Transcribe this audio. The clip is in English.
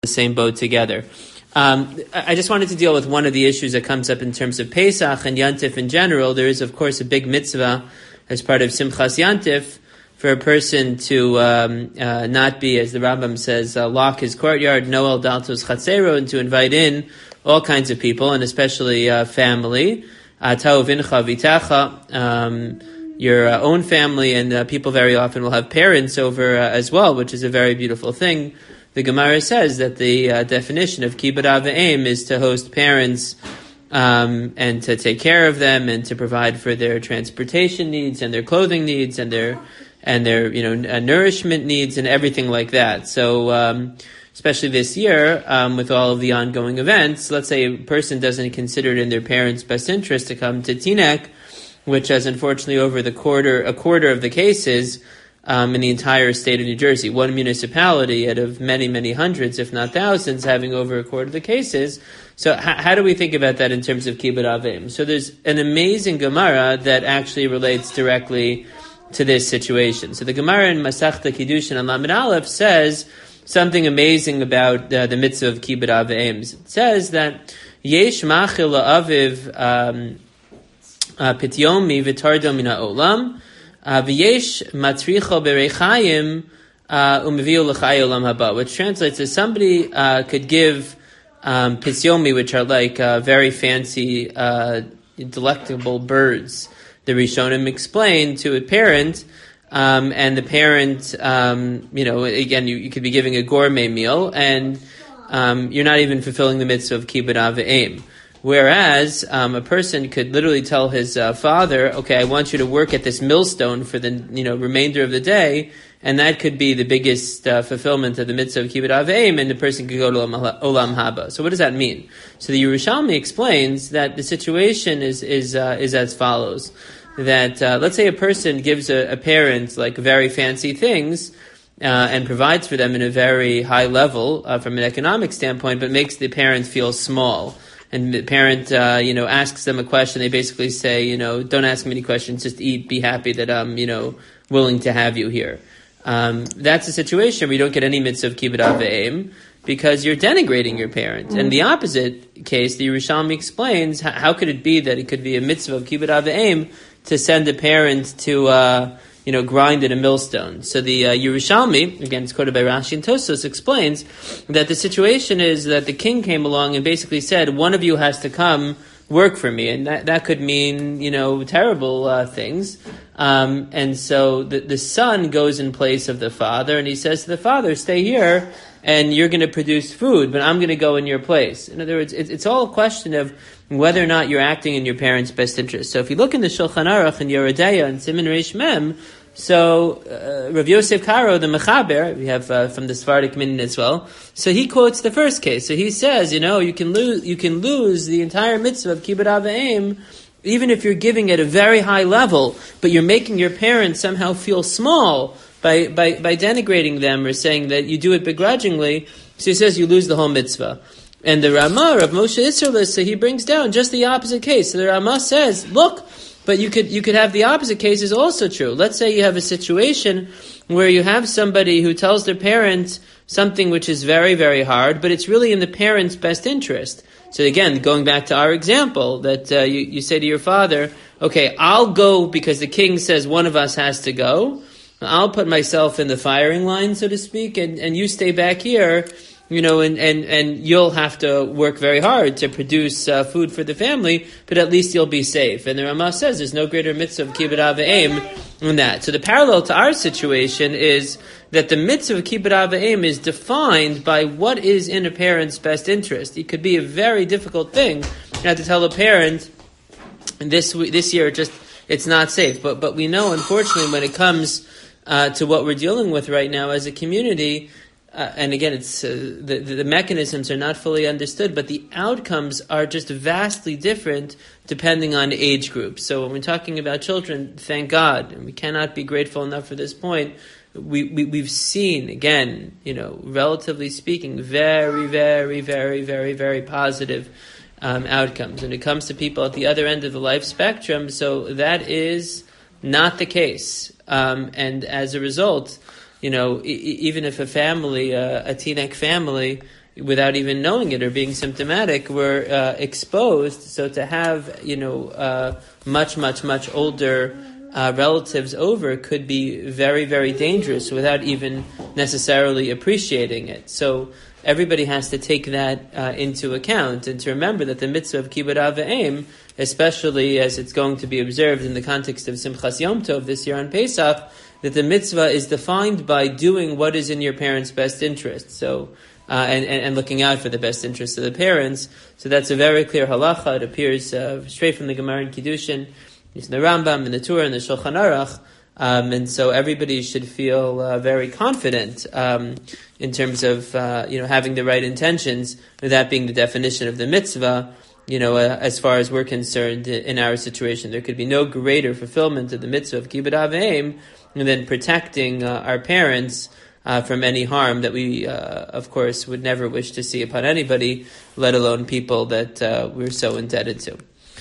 the same boat together. I just wanted to deal with one of the issues that comes up in terms of Pesach and Yantif in general. There is, of course, a big mitzvah as part of Simchas Yantif for a person to not be, as the Rambam says, lock his courtyard, Noel Daltos Chatzero, and to invite in all kinds of people, and especially family. Ta'u vincha vitacha, your own family, and people very often will have parents over as well, which is a very beautiful thing. The Gemara says that the definition of kibbud av v'em is to host parents and to take care of them and to provide for their transportation needs and their clothing needs and their nourishment needs and everything like that. So especially this year, with all of the ongoing events, let's say a person doesn't consider it in their parents' best interest to come to Teaneck, which has unfortunately over a quarter of the cases in the entire state of New Jersey, one municipality out of many, many hundreds, if not thousands, having over a quarter of the cases. So how do we think about that in terms of kibbud av v'em? So there's an amazing Gemara that actually relates directly to this situation. So the Gemara in Masechta Kiddushin and Lamed Aleph says something amazing about the mitzvah of kibbud av v'em. It says that yesh machil la'aviv pityomi v'tardo min ha'olam v'yesh matricho berechayim u'meviu l'chai olam haba, which translates as somebody could give pityomi, which are like very fancy, delectable birds. The Rishonim explained to a parent, and the parent, again, you could be giving a gourmet meal, and you're not even fulfilling the mitzvah of kibbud av v'em. Whereas a person could literally tell his father, "Okay, I want you to work at this millstone for the remainder of the day," and that could be the biggest fulfillment of the mitzvah of kibbud av v'em, and the person could go to olam haba. So what does that mean? So the Yerushalmi explains that the situation is as follows: that let's say a person gives a parent like very fancy things and provides for them in a very high level from an economic standpoint, but makes the parent feel small. And the parent, asks them a question. They basically say, don't ask me any questions. Just eat. Be happy that I'm, willing to have you here. That's a situation where you don't get any mitzvah of kibbud av v'em because you're denigrating your parent. And the opposite case, the Yerushalmi explains, how could it be that it could be a mitzvah of kibbud av v'em to send a parent to, grind in a millstone. So the Yerushalmi, again, it's quoted by Rashi and Tosfos, explains that the situation is that the king came along and basically said, one of you has to come work for me. And that could mean, terrible things. And so the son goes in place of the father, and he says to the father, stay here, and you're going to produce food, but I'm going to go in your place. In other words, it's all a question of whether or not you're acting in your parents' best interest. So if you look in the Shulchan Aruch and Yoreh De'ah and Siman Reish Mem, so Rav Yosef Karo, the Mechaber, we have from the Sephardic Minyan as well, so he quotes the first case. So he says, you can lose the entire mitzvah of kibbud av v'em even if you're giving at a very high level, but you're making your parents somehow feel small by denigrating them or saying that you do it begrudgingly. So he says you lose the whole mitzvah. And the Ramah of Moshe Isserles, so he brings down just the opposite case. So the Ramah says, look, but you could have the opposite case is also true. Let's say you have a situation where you have somebody who tells their parents something which is very, very hard, but it's really in the parent's best interest. So again, going back to our example, that you say to your father, okay, I'll go because the king says one of us has to go. I'll put myself in the firing line, so to speak, and you stay back here, and you'll have to work very hard to produce food for the family, but at least you'll be safe. And the Ramah says there's no greater mitzvah of kibbud av v'em than that. So the parallel to our situation is that the mitzvah of kibbud av v'em is defined by what is in a parent's best interest. It could be a very difficult thing. You have to tell a parent, this year it's not safe. But we know, unfortunately, when it comes to what we're dealing with right now as a community, and again, it's the mechanisms are not fully understood, but the outcomes are just vastly different depending on age groups. So when we're talking about children, thank God, and we cannot be grateful enough for this point, we've seen, again, relatively speaking, very, very, very, very, very positive outcomes. When it comes to people at the other end of the life spectrum, so that is not the case. And as a result, even if a family, a Teaneck family, without even knowing it or being symptomatic, were exposed. So to have, much older relatives over could be very, very dangerous without even necessarily appreciating it. So everybody has to take that into account and to remember that the mitzvah of Kibbud Av V'Em, especially as it's going to be observed in the context of Simchas Yom Tov this year on Pesach, that the mitzvah is defined by doing what is in your parents' best interest. So, and looking out for the best interest of the parents. So that's a very clear halacha. It appears straight from the Gemara in Kiddushin. It's in the Rambam, in the Torah, in the Shulchan Aruch. And so everybody should feel very confident in terms of having the right intentions, that being the definition of the mitzvah. As far as we're concerned in our situation, there could be no greater fulfillment of the mitzvah of Kibbud Av V'Em than protecting our parents from any harm that we, of course, would never wish to see upon anybody, let alone people that we're so indebted to.